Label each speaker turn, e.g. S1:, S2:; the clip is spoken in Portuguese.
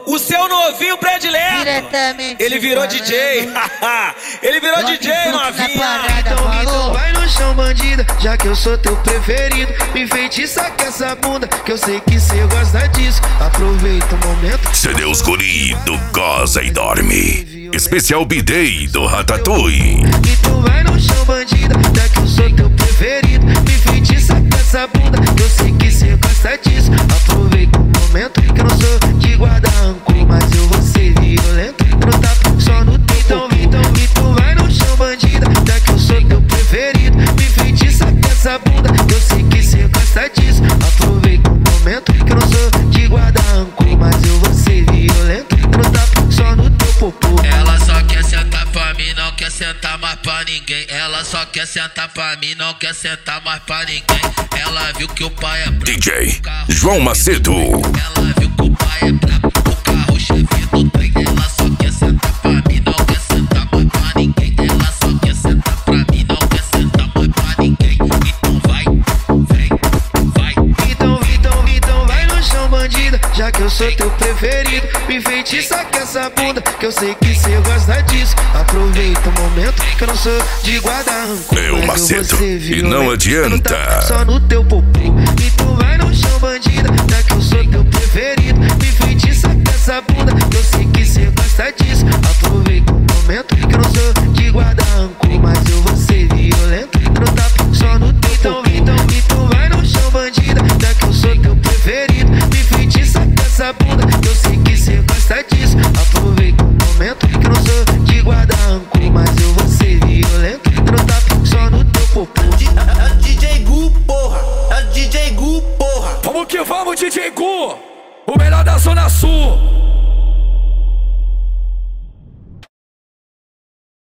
S1: o seu novinho predileto.
S2: Diretamente
S1: Ele virou DJ. Ele virou DJ, novinha.
S3: Então vai no chão, bandida, já que eu sou teu preferido. Me enfeitiça com essa bunda, que eu sei que cê gosta disso. Aproveita o momento.
S4: CD Os Guri do Goza e Dorme. Especial B-Day do Ratatouille.
S3: Então vai no chão, bandida, já que eu sou teu preferido. Me enfeitiça com essa bunda, que eu sei que cê gosta disso. Aproveita o momento, que eu não sou de guardar rancor, mas eu vou ser violento. Eu não tapo só no teu. Então vai no chão, bandida, já que eu sou teu preferido. Me enfeitiça com essa bunda, que eu sei que cê gosta disso. Aproveita o momento, que eu não sou de guardar rancor, mas eu vou ser violento. Eu não tapo só no teu popô.
S5: Ela só quer sentar pra mim, não quer sentar mais pra ninguém. Ela só quer sentar pra mim, não quer sentar mais pra ninguém. Ela viu que o pai é brabo,
S4: DJ João Macedo.
S5: ela viu que o pai é brabo, o carro chefe do trem. Ela só quer sentar pra mim, não quer sentar mais pra ninguém. Ela só quer sentar pra mim, não quer sentar mais pra ninguém. Então vai, vem, vai.
S3: Então vai no chão, bandida, já que eu sou teu preferido. Me enfeitiça com essa bunda, que eu sei que cê gosta disso. Aproveita o momento, que eu não sou de guardar rancor,
S4: Eu,
S3: mas
S4: Macedo,
S3: eu vou ser
S4: e
S3: violento.
S4: não adianta.
S3: Eu não tapo só no teu popô. Então vai no chão, bandida, já que eu sou teu preferido. Me enfeitiça com essa bunda, que eu sei que cê gosta disso. Aproveita o momento, que eu não sou de guardar rancor, mas eu vou ser violento. Eu não tapo só no teu popô. Então vai no chão, bandida, já que eu sou teu preferido. Me enfeitiça com essa bunda, que eu sei que cê gosta disso. Aproveita o momento, que eu não sou de guardar rancor, mas eu vou ser violento. Eu não tapo só no teu popô.
S6: É DJ Gu, porra. É DJ Gu, porra.
S1: Vamos que vamos, DJ Gu. O melhor da Zona Sul.